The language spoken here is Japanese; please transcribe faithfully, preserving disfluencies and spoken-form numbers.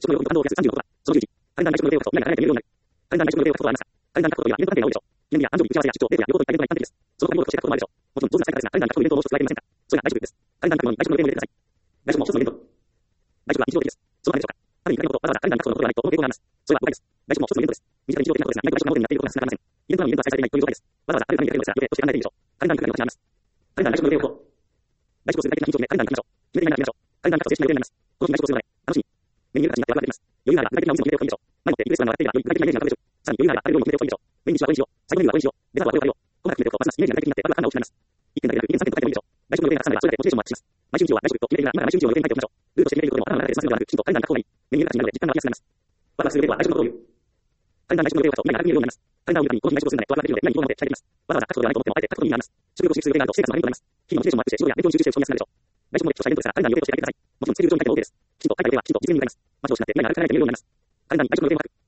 食の量分布感動を増やすさんじゅうのことは、そのじゅういち、カレンダー内食の予定を書くと何が考えられるようになる。カレンダー内食の予定を書くことはありますが、カレンダーに書くことにはイベント関係が多いでしょう。記念日や誕生日、打ち合わせや出張、デートや旅行といったイベントが一般的です。その他に労力として書くこともあるでしょう。もちろん上手な使い方ですが、カレンダーに書くイベントを申し込まれていませんか。それが外食です。カレンダーに書くのに外食の予定も入れてください。外食も一つのイベント。外食は日常的です。その他でしょうか。ある意味のことをわざわざカレンダーに書くことのことはないと思う傾向があります。それは誤解です。外食も一つのイベントです。短い日常的なことですが、意外と外食のことになっていることが少なくありません。イベントなのにイベントは再生されていないという状態です。わざわざある紙に書くのですが、予定として考えているでしょう。カレンダーに書くのには私はあります。カレンダーに外食の予定を書こう。外食をする具体的な日にちを決め、カレンダーに書きましょう。決めていないなら決めましょう。カレンダーに書くと正式な予定になります。この日に外食をするので、楽しみ。メニューが形になって分かれています。余裕があれば具体的なお店の予定を決めましょう。前もってリクエストが上がっていれば、より具体的なイメージが浮かぶでしょう。さらに余裕があればあるように決めておくといいでしょう。メインディッシュはこれにしよう。最後メニューはこれにしよう。デザートはこれを食べよう。細かく決めておくと、ますますイメージが具体的になって、ある判断を決めます。いってんだけでなく、いってんさんてんと書いてもいいでしょう。外食の予定がたくさんあれば、それだけモチベーションもアップします。毎週日曜は外食と決めているなら、今から毎週日曜の予定に書いておきましょう。ルールとして決めていることも頭の中で済ますのではなく、きちんとカレンダーに書く方がいい。メニューが形になるので、実感が湧きやすくなります。わざわざする予定は外食のことを言う。カレンダーに外食の予定を書くと、何が見えるようになります。カレンダーを見た時に、この日に外食をするんだね、と分かっているので、何にどうなので書いていきます。わざわざ書くことではないと思っても、あえて書くことになります。食欲を刺激する予定があると、生活の変化になります。日々のモチベーションもアップして、仕事や勉強に集中して落ち込みやすくなるでしょう。外食も歴史としたイベントですが、カレンダーに予定をして書いてください。もちろんスケジュール上に書いても OK です。きちんと書いた予定は、きちんと実現に向かいます。まずをしなって何があるか考えてみるようになります。カレンダーに外食の予定を書く。